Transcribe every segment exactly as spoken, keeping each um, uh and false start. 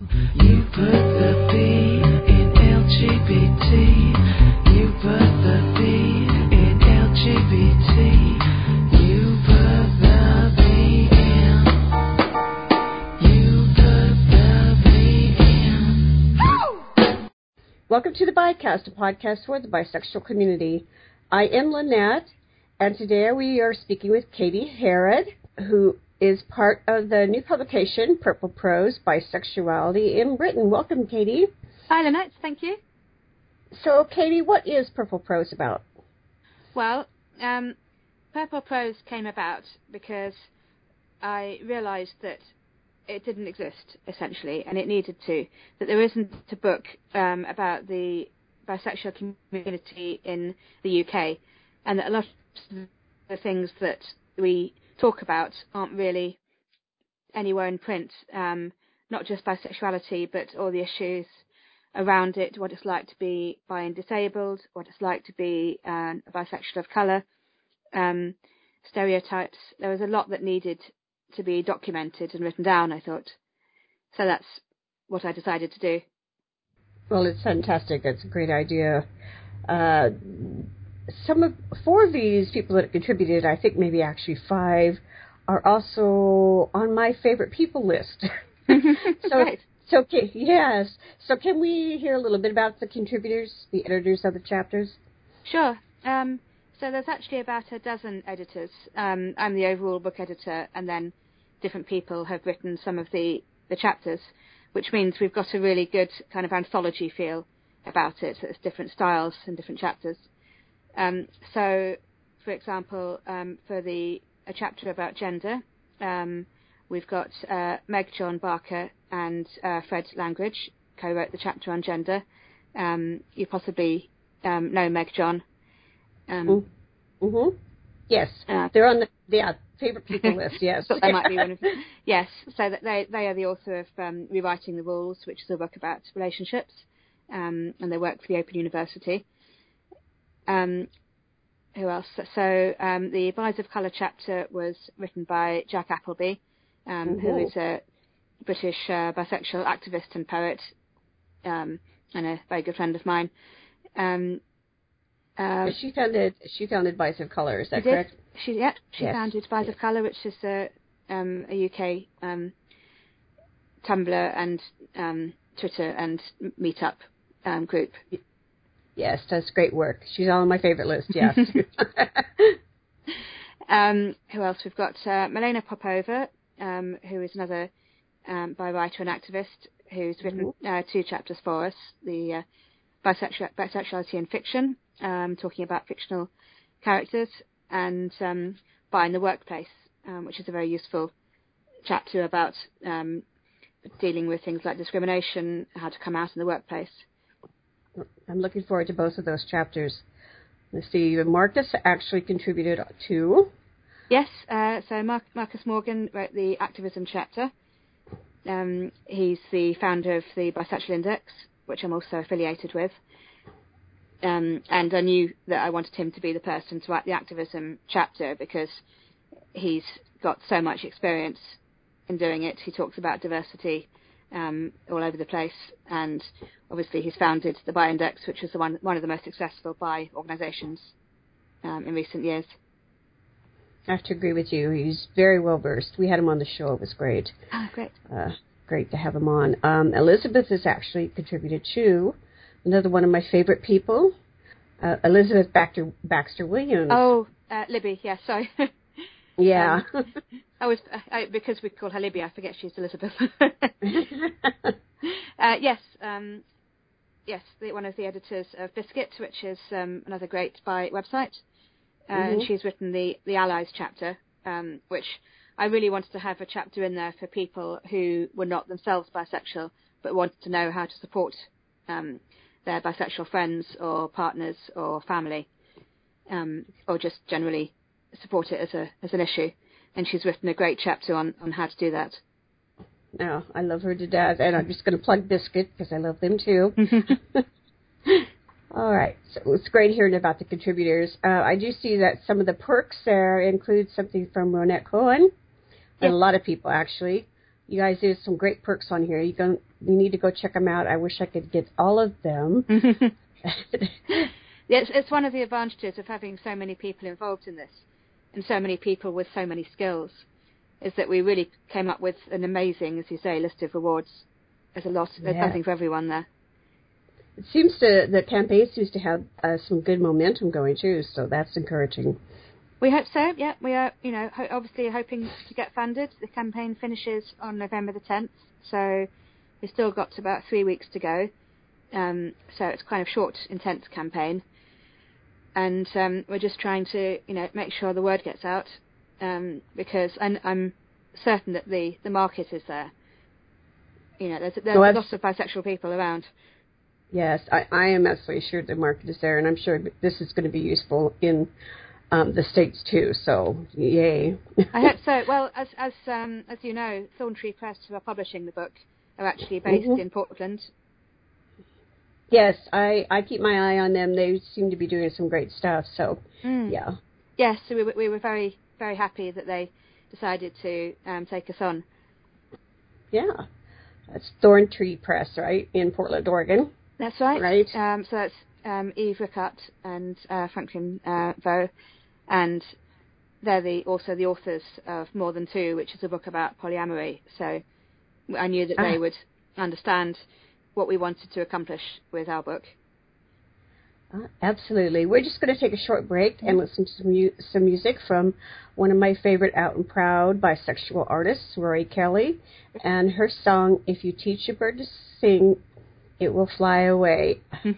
You put the B in L G B T. You put the B in L G B T. You put the B in. You put the B in. Welcome to the Bicast, a podcast for the bisexual community. I am Lynette, and today we are speaking with Katie Harrod, who is part of the new publication, Purple Prose, Bisexuality in Britain. Welcome, Katie. Hi, Lynette. Thank you. So, Katie, what is Purple Prose about? Well, um, Purple Prose came about because I realised that it didn't exist, essentially, and it needed to, that there isn't a book um, about the bisexual community in the U K, and that a lot of the things that we talk about aren't really anywhere in print, um, not just bisexuality, but all the issues around it, what it's like to be bi and disabled, what it's like to be uh, a bisexual of colour, um, stereotypes. There was a lot that needed to be documented and written down, I thought. So that's what I decided to do. Well, it's fantastic. It's a great idea. Uh, some of four of these people that have contributed, I think maybe actually five, are also on my favorite people list. so, right. so okay, yes. So, can we hear a little bit about the contributors, the editors of the chapters? Sure. Um, so there's actually about a dozen editors. Um, I'm the overall book editor, and then different people have written some of the, the chapters, which means we've got a really good kind of anthology feel about it. There's different styles and different chapters. Um, so, for example, um, for the a chapter about gender, um, we've got uh, Meg John Barker and uh, Fred Langridge co-wrote the chapter on gender. Um, you possibly um, know Meg John. Um, mm-hmm. Yes, uh, they're on the yeah, favorite people list. Yes, thought they might be one of them. Yes, so that they they are the author of um, Rewriting the Rules, which is a book about relationships, um, and they work for the Open University. Um, who else? So um, the Bias of Colour chapter was written by Jack Appleby, um, mm-hmm. who is a British uh, bisexual activist and poet, um, and a very good friend of mine. Um, uh, she founded she founded Bias of Colour. Is that she correct? Did. She yeah she yes. founded Bias yes. of Colour, which is a um, a U K um, Tumblr and um, Twitter and Meetup um, group. Yes, does great work. She's on my favorite list, yes. um, who else? We've got uh, Milena Popova, um, who is another um, bi writer and activist who's written mm-hmm. uh, two chapters for us, the uh, bisexual, bisexuality in fiction, um, talking about fictional characters, and um, Bi in the Workplace, um, which is a very useful chapter about um, dealing with things like discrimination, how to come out in the workplace. I'm looking forward to both of those chapters. Let's see, Marcus actually contributed to. Yes, uh, so Mar- Marcus Morgan wrote the activism chapter. Um, he's the founder of the Bisexual Index, which I'm also affiliated with. Um, and I knew that I wanted him to be the person to write the activism chapter because he's got so much experience in doing it. He talks about diversity Um, all over the place, and obviously he's founded the Bi Index, which is the one one of the most successful bi organisations um, in recent years. I have to agree with you. He's very well versed. We had him on the show. It was great. Ah, great. Uh, great to have him on. Um, Elizabeth has actually contributed to another one of my favorite people, uh, Elizabeth Baxter, Baxter Williams. Oh, uh, Libby. Yeah, sorry. Yeah. um, I was I, because we call her Libby. I forget she's Elizabeth. uh, yes, um, yes, the, one of the editors of Biscuit, which is um, another great bi website, uh, mm-hmm. and she's written the the Allies chapter, um, which I really wanted to have a chapter in there for people who were not themselves bisexual but wanted to know how to support um, their bisexual friends or partners or family, um, or just generally support it as a as an issue, and she's written a great chapter on, on how to do that. Oh, I love her to death, and I'm just going to plug Biscuit because I love them too. All right, so it's great hearing about the contributors. Uh, I do see that some of the perks there include something from Ronette Cohen, and yes. a lot of people actually. You guys did some great perks on here. You can you need to go check them out. I wish I could get all of them. Yes, it's one of the advantages of having so many people involved in this, and so many people with so many skills, is that we really came up with an amazing, as you say, list of rewards. There's a lot, there's Yeah. something for everyone there. It seems to the campaign seems to have uh, some good momentum going too, so that's encouraging. We hope so. Yeah, we are. You know, ho- obviously hoping to get funded. The campaign finishes on November the tenth, so we've still got about three weeks to go. Um, so it's kind of short, intense campaign, and um, we're just trying to, you know, make sure the word gets out, um, because I'm, I'm certain that the, the market is there. You know, there's, there's No, lots of bisexual people around. Yes, I, I am absolutely sure the market is there, and I'm sure this is going to be useful in um, the States too, so yay. I hope so. Well, as as um, as you know, Thorntree Press, who are publishing the book, are actually based Mm-hmm. in Portland. Yes, I, I keep my eye on them. They seem to be doing some great stuff, so Mm. yeah. Yes, so we, were- we were very, very happy that they decided to um, take us on. Yeah. That's Thorntree Press, right, in Portland, Oregon. That's right. Right. Um, so that's um, Eve Rickard and uh, Franklin uh, Vaux, and they're the, also the authors of More Than Two, which is a book about polyamory. So I knew that they Ah. would understand what we wanted to accomplish with our book. Uh, absolutely. We're just going to take a short break and listen to some, mu- some music from one of my favorite out and proud bisexual artists, Rory Kelly, and her song, If You Teach a Bird to Sing, It Will Fly Away.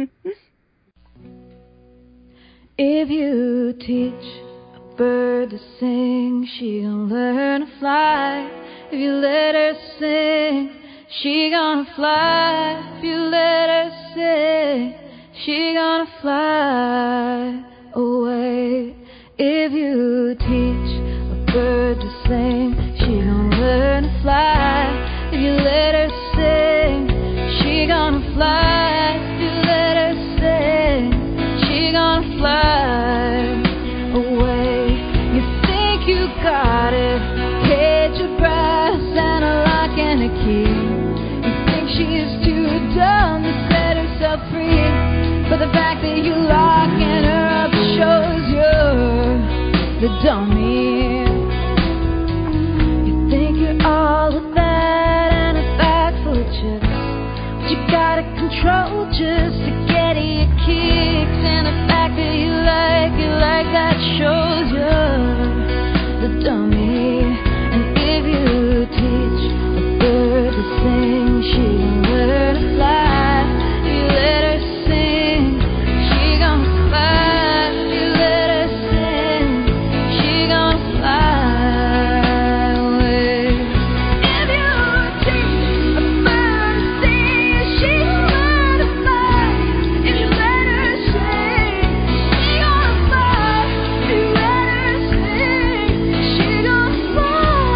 If you teach a bird to sing, she gonna learn to fly. If you let her sing, she gonna fly. If you let her sing, she gonna fly away. If you teach a bird to sing, she gonna learn to fly. If you let her sing, she gonna fly. If you let her sing, she gonna fly away. You think you got it, cage of brass and a lock and a key. You think she's too dumb to set herself free, but the fact that you locking her up shows you're the dummy. You think you're all of that and a bag full of chips, but you gotta control just to get your kicks. And the fact that you like it like that shows you're the dummy. And if you teach a bird to sing, she gon' learn to fly. If you let her sing, she gon' fly. If you let her sing, she gon' fly away. If you teach a bird to sing, she gon' learn to fly. If you let her sing, she gon' fly. If you let her sing, she gon' fly.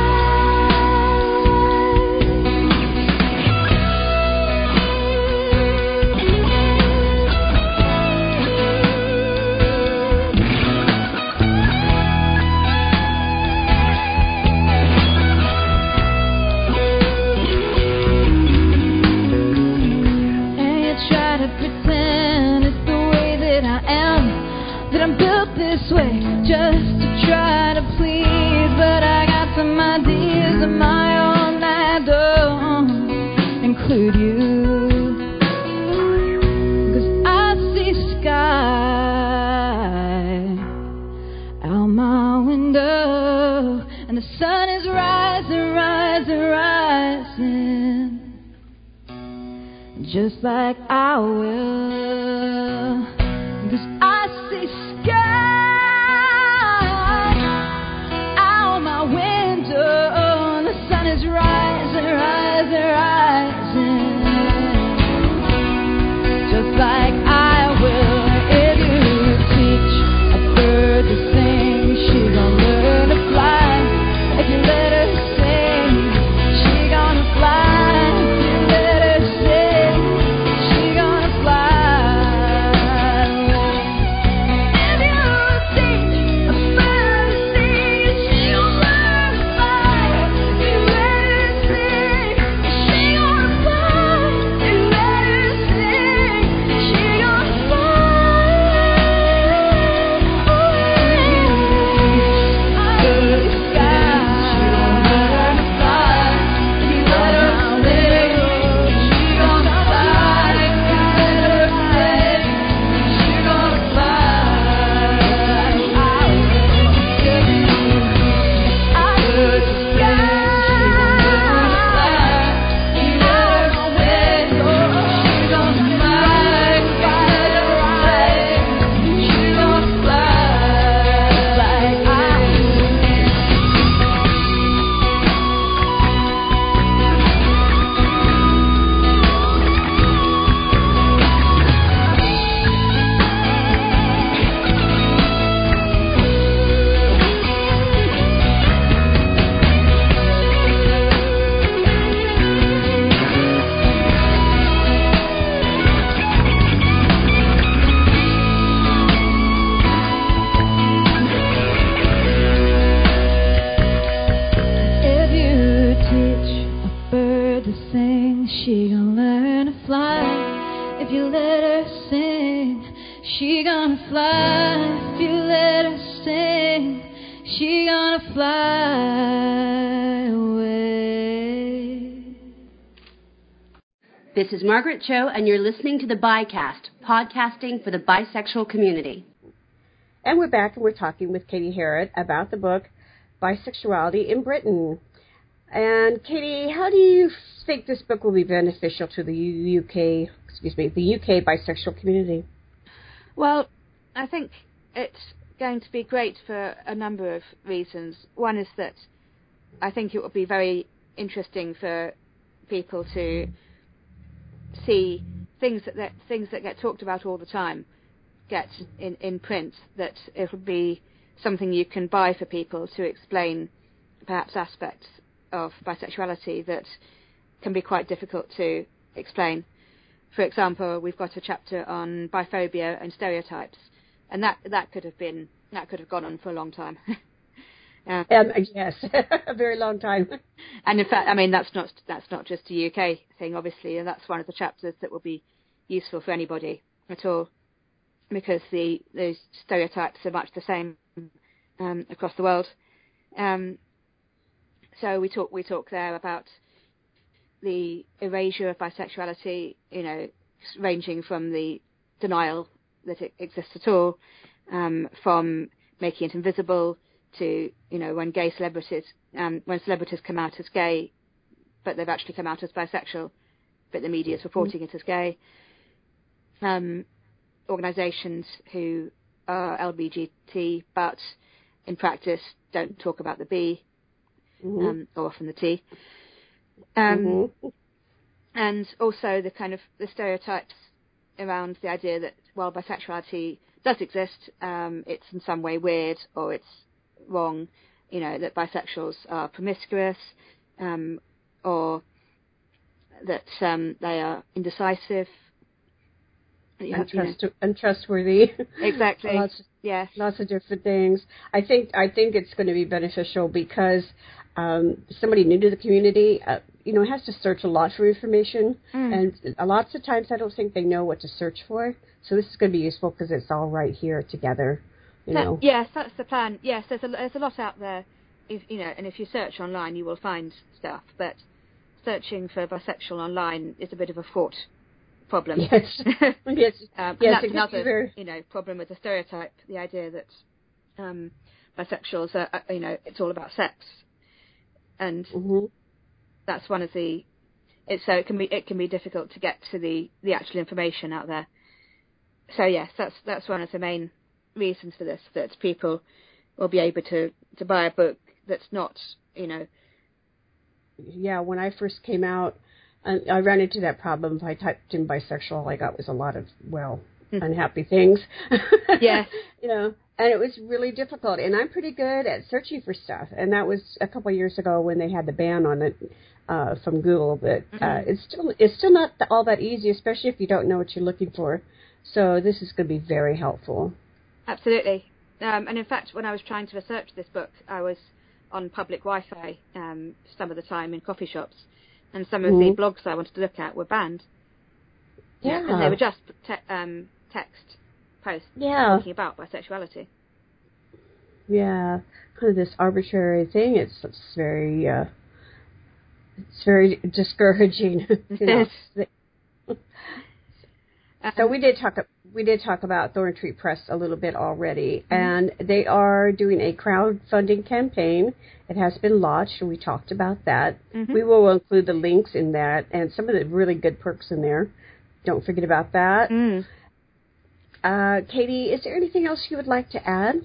And you try to pretend it's the way that I am, that I'm built this way just to try to please. But I got some ideas of my own that don't include you. 'Cause I see sky out my window, and the sun is rising, rising, rising, just like I will. 'Cause I see sky out my window, and the sun is rising, rising, rising, just like I will. If you teach a bird to sing, she gon' learn to fly. If you let her sing, she gonna fly. If you let her sing, she gonna fly sing, she gonna learn to fly. If you let her sing, she gonna fly. If you let her sing, she gonna fly away. This is Margaret Cho, and you're listening to the Bicast, podcasting for the bisexual community. And we're back, and we're talking with Katie Harrod about the book Bisexuality in Britain. And Katie, how do you think this book will be beneficial to the U K, excuse me, the U K bisexual community? Well, I think it's going to be great for a number of reasons. One is that I think it will be very interesting for people to see things that, that things that get talked about all the time get in, in print, that it will be something you can buy for people to explain perhaps aspects of bisexuality that can be quite difficult to explain. For example, we've got a chapter on biphobia and stereotypes, and that that could have been that could have gone on for a long time. um, um, yes, a very long time. And in fact, I mean that's not that's not just a U K thing, obviously, and that's one of the chapters that will be useful for anybody at all, because the those stereotypes are much the same um, across the world. Um, so we talk we talk there about the erasure of bisexuality, you know, ranging from the denial that it exists at all, um, from making it invisible to, you know, when gay celebrities, um, when celebrities come out as gay, but they've actually come out as bisexual, but the media is reporting mm. it as gay. Um, organisations who are L G B T, but in practice don't talk about the B, mm-hmm. um, or often the T. Um, mm-hmm. And also the kind of the stereotypes around the idea that, while bisexuality does exist, um, it's in some way weird or it's wrong, you know, that bisexuals are promiscuous, um, or that um, they are indecisive. Untrust- you know. Untrustworthy. Exactly. lots, yeah. Lots of different things. I think I think it's going to be beneficial because um, somebody new to the community, uh, you know, has to search a lot for information, mm. and uh, lots of times I don't think they know what to search for. So this is going to be useful because it's all right here together. You that, know. Yes, that's the plan. Yes, there's a there's a lot out there, if, you know, and if you search online, you will find stuff. But searching for bisexual online is a bit of a fraught problem. Yes, yes, um, yes. And that's another, you know, problem with the stereotype, the idea that um, bisexuals are, you know, it's all about sex, and mm-hmm. that's one of the. It's so it can be it can be difficult to get to the, the actual information out there. So yes, that's that's one of the main reasons for this, that people will be able to, to buy a book that's not, you know. Yeah, when I first came out, I ran into that problem. If I typed in bisexual, all I got was a lot of, well, mm. unhappy things. Yes. You know, and it was really difficult. And I'm pretty good at searching for stuff. And that was a couple of years ago when they had the ban on it uh, from Google. But uh, mm-hmm. it's still it's still not all that easy, especially if you don't know what you're looking for. So this is going to be very helpful. Absolutely. Um, and in fact, when I was trying to research this book, I was on public Wi-Fi um, some of the time in coffee shops. And some of mm-hmm. the blogs I wanted to look at were banned. Yeah. And they were just te- um, text posts yeah. talking about bisexuality. Yeah. Kind of this arbitrary thing. It's, it's very, uh, it's very discouraging. You know? um, so we did talk, we did talk about Thorn Tree Press a little bit already, mm-hmm. and they are doing a crowdfunding campaign. It has been launched, and we talked about that. Mm-hmm. We will include the links in that and some of the really good perks in there. Don't forget about that. Mm. Uh, Katie, is there anything else you would like to add?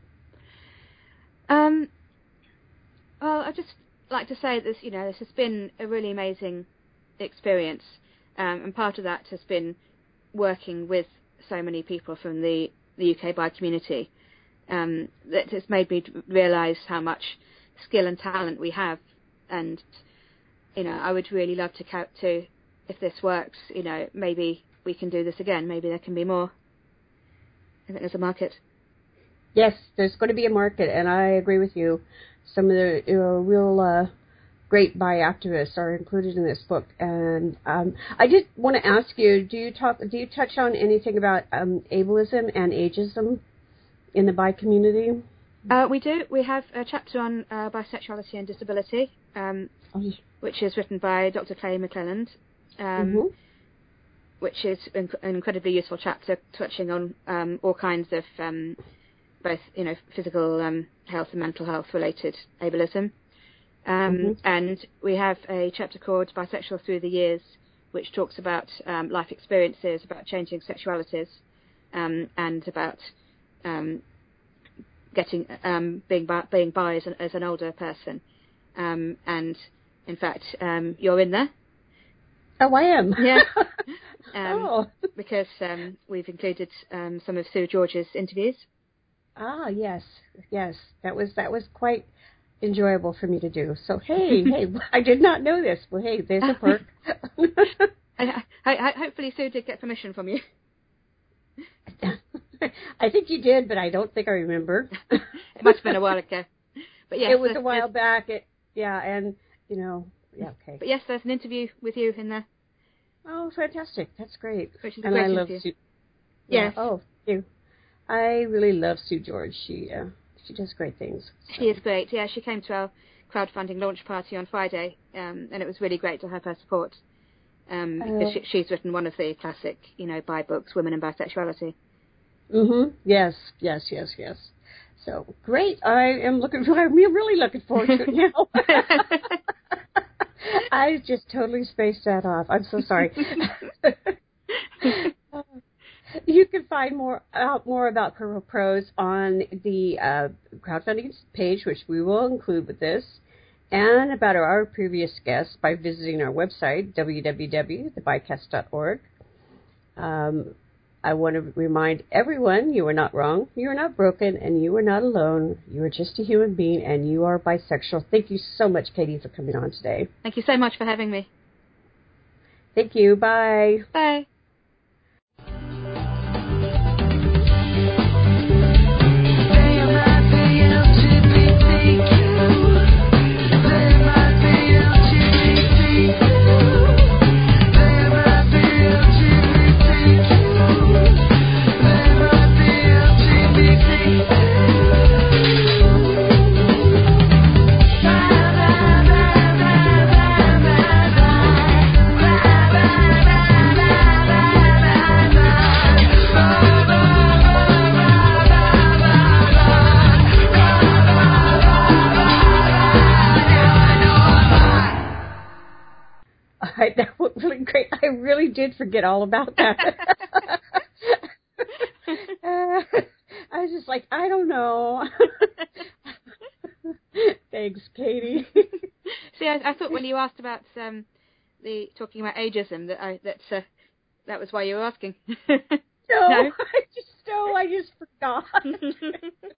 Um. Well, I'd just like to say this. You know, this has been a really amazing experience, um, and part of that has been working with so many people from the, the U K bi community. Um, that has made me realise how much skill and talent we have, and you know, I would really love to count to, if this works, you know, maybe we can do this again. Maybe there can be more. I think there's a market. Yes, there's going to be a market, and I agree with you. Some of the you know, real uh, great bi activists are included in this book. And um, I did want to ask you: Do you talk? Do you touch on anything about um, ableism and ageism in the bi community? Uh, we do. We have a chapter on uh, bisexuality and disability, um, Oh. which is written by Doctor Clay McClelland, um, Mm-hmm. which is an incredibly useful chapter, touching on um, all kinds of um, both, you know, physical um, health and mental health related ableism. Um, Mm-hmm. And we have a chapter called Bisexual Through the Years, which talks about um, life experiences, about changing sexualities, um, and about um, getting um, being bi, being bi as an, as an older person. Um, and in fact, um, you're in there. Oh, I am. Yeah. Um, oh. Because um, we've included um, some of Sue George's interviews. Ah, yes, yes. That was that was quite enjoyable for me to do. So hey, hey, I did not know this. Well, hey, there's a perk. I, I, I, hopefully Sue did get permission from you. I think you did, but I don't think I remember. It must have been a while ago. But yes, it was a while back. It, yeah, and you know, yeah, okay. But yes, there's an interview with you in there. Oh, fantastic! That's great. Which is a and great I love interview. Sue. Yeah. Yes. Oh, thank you. I really love Sue George. She uh, she does great things. So. She is great. Yeah, she came to our crowdfunding launch party on Friday, um, and it was really great to have her support. Um, because Uh, she, she's written one of the classic, you know, bi books, Women and Bisexuality. Mm-hmm. Yes, yes, yes, yes. So great. I am looking for. I'm really looking forward to it now. I just totally spaced that off. I'm so sorry. You can find more out more about Purple Prose on the uh, crowdfunding page, which we will include with this, and about our, our previous guests by visiting our website, w w w dot the bicast dot org. Um, I want to remind everyone you are not wrong, you are not broken, and you are not alone. You are just a human being, and you are bisexual. Thank you so much, Katie, for coming on today. Thank you so much for having me. Thank you. Bye. Bye. All right, that was really great. I really did forget all about that. uh, I was just like, I don't know. Thanks, Katie. See, I, I thought when you asked about um, the talking about ageism that I that uh, that was why you were asking. No, No? I just no, I just forgot.